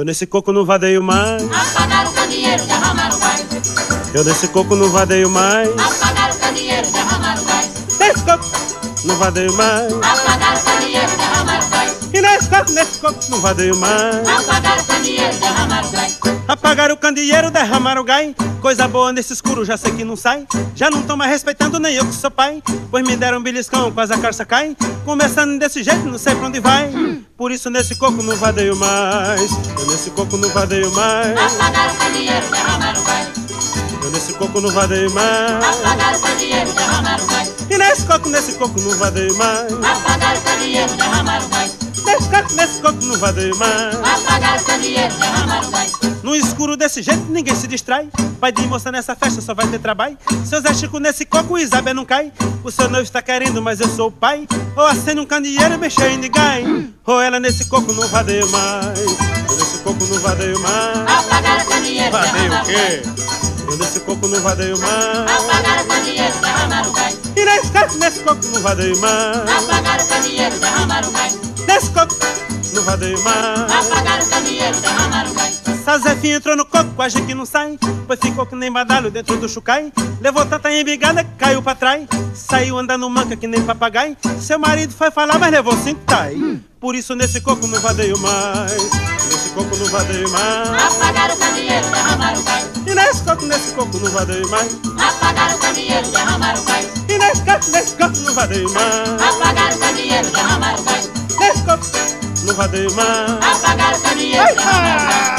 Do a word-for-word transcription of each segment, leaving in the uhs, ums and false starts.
nesse coco não vadeio mais. Apagaram o candeeiro, derramaram o gás. Eu nesse coco não vadeio mais. Apagaram o candeeiro, derramaram o gás. Nesse coco não vadeio mais. Apagaram o candeeiro, derramaram o gás. E nesse coco, nesse coco não vadeio mais. Apagaram o candeeiro, derramaram o gás. Apagaram o candeeiro, derramaram o gás. Coisa boa nesse escuro, já sei que não sai. Já não tão mais respeitando nem eu que sou pai. Pois me deram um beliscão, quase a calça cai. Começando desse jeito, não sei pra onde vai. Por isso nesse coco não vadeio mais. Eu nesse coco não vadeio mais. Apagaram o candeeiro, derramaram o gás. Eu nesse coco não vadeio mais. Apagaram o candeeiro, derramaram o gás. E nesse coco, nesse coco não vadeio mais. Apagaram o candeeiro, derramaram o gás. Nesse coco, nesse coco não vadeio mais. Apagaram o candeeiro, derramaram o gás. No escuro desse jeito ninguém se distrai. Pai de moça nessa festa só vai ter trabalho. Seu Zé Chico nesse coco, Isabel não cai. O seu noivo está querendo, mas eu sou o pai. Ou acende um candeeiro, bem cheio de gás. Ou ela nesse coco não vadeio mais. Eu nesse coco não vadeio mais. Apagaram o candeeiro, Vadeio o derramaram o quê? gás. Eu nesse coco não vadeio mais. Apagaram o candeeiro, derramaram o gás. E nesse coco, nesse coco não vadeio mais. Apagaram o candeeiro, derramaram o gás. Nesse coco não vadeio mais. Apagaram o candeeiro, derramaram o gás. Sazefinho entrou no coco, quase que não sai. Pois ficou que nem badalho dentro do chucai. Levou tanta embigada que caiu pra trás. Saiu andando manca que nem papagaio. Seu marido foi falar, mas levou cinco tai. Por isso nesse coco não vadeio mais. Nesse coco não vadeio mais. Apagaram o candeeiro, derramaram o gás. E nesse coco, nesse coco não vadeio mais. Apagaram o candeeiro, derramaram o gás. E nesse coco, nesse coco não vadeio mais. Apagaram o candeeiro, derramaram o gás. Nesse coco não vadeio mais. Apagaram o candeeiro, derramaram o gás.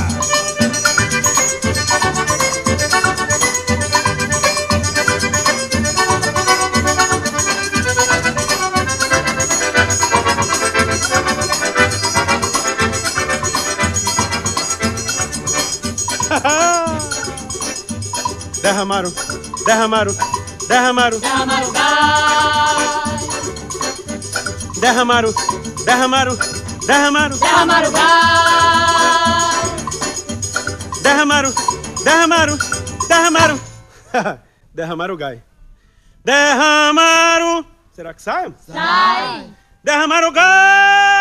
Derramaram, derramaram, derramaram, Derramaram o gás. derramaram, derramaram, derramaram, Derramaram o gás. derramaram, derramaram, derramaram, derramaram o gás. Derramaram. Será que sai? Sai. Derramaram o gás.